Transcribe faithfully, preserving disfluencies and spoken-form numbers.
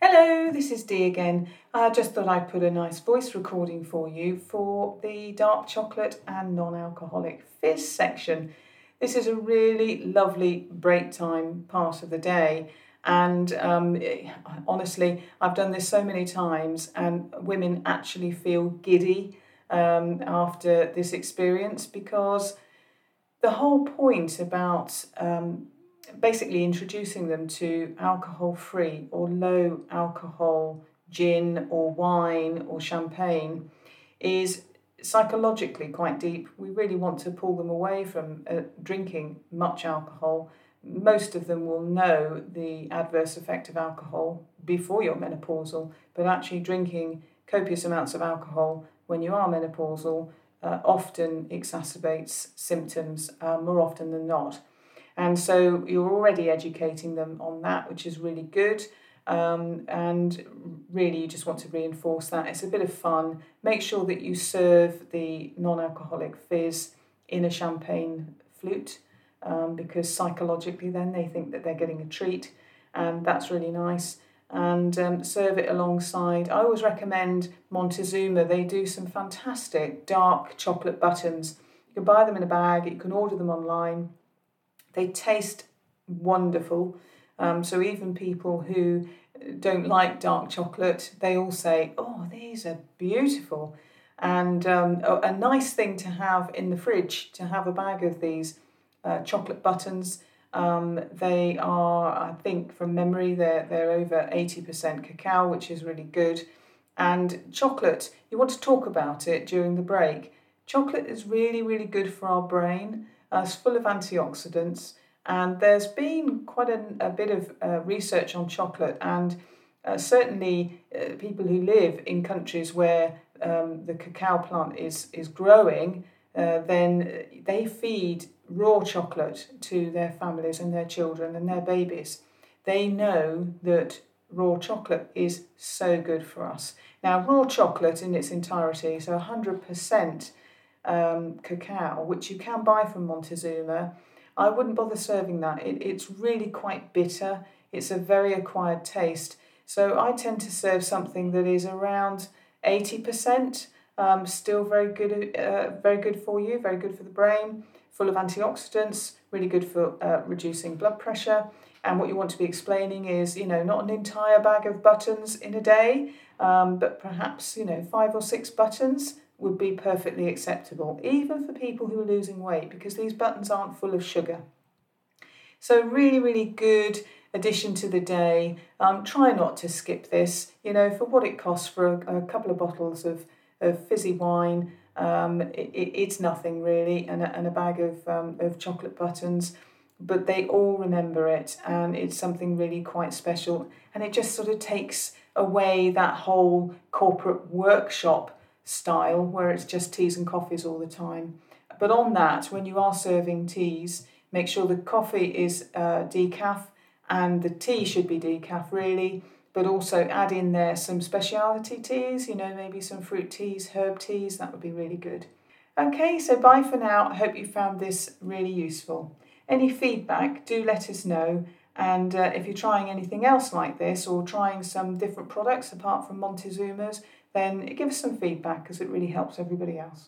Hello, this is Dee again. I just thought I'd put a nice voice recording for you for the dark chocolate and non-alcoholic fizz section. This is a really lovely break time part of the day, and um, honestly, I've done this so many times, and women actually feel giddy um, after this experience, because the whole point about um, basically introducing them to alcohol-free or low alcohol gin or wine or champagne is psychologically quite deep. We really want to pull them away from uh, drinking much alcohol. Most of them will know the adverse effect of alcohol before you're menopausal, but actually drinking copious amounts of alcohol when you are menopausal uh, often exacerbates symptoms uh, more often than not. And so you're already educating them on that, which is really good. Um, and really you just want to reinforce that. It's a bit of fun. Make sure that you serve the non-alcoholic fizz in a champagne flute, um, because psychologically then they think that they're getting a treat, and that's really nice. And um, serve it alongside. I always recommend Montezuma. They do some fantastic dark chocolate buttons. You can buy them in a bag, you can order them online. They taste wonderful, um, so even people who don't like dark chocolate, they all say, oh, these are beautiful. And um, a, a nice thing to have in the fridge, to have a bag of these uh, chocolate buttons. Um, they are, I think from memory, they're, they're over eighty percent cacao, which is really good. And chocolate, you want to talk about it during the break. Chocolate is really, really good for our brain. Uh, it's full of antioxidants, and there's been quite a, a bit of uh, research on chocolate, and uh, certainly uh, people who live in countries where um, the cacao plant is, is growing, uh, then they feed raw chocolate to their families and their children and their babies. They know that raw chocolate is so good for us. Now, raw chocolate in its entirety, so one hundred percent Um, cacao, which you can buy from Montezuma, I wouldn't bother serving that. It, it's really quite bitter. It's a very acquired taste. So I tend to serve something that is around eighty percent, um, still very good, uh, very good for you, very good for the brain, full of antioxidants, really good for uh, reducing blood pressure. And what you want to be explaining is, you know, not an entire bag of buttons in a day, um, but perhaps, you know, five or six buttons would be perfectly acceptable, even for people who are losing weight, because these buttons aren't full of sugar. So really, really good addition to the day. Um, try not to skip this. You know, for what it costs for a, a couple of bottles of, of fizzy wine, um, it, it, it's nothing really, and a, and a bag of, um, of chocolate buttons. But they all remember it, and it's something really quite special. And it just sort of takes away that whole corporate workshop style where it's just teas and coffees all the time. But on that, when you are serving teas, make sure the coffee is uh, decaf, and the tea should be decaf really, but also add in there some specialty teas, you know, maybe some fruit teas, herb teas. That would be really good. Okay, so bye for now. I hope you found this really useful. Any feedback, do let us know. And uh, if you're trying anything else like this, or trying some different products apart from Montezuma's, then give us some feedback, because it really helps everybody else.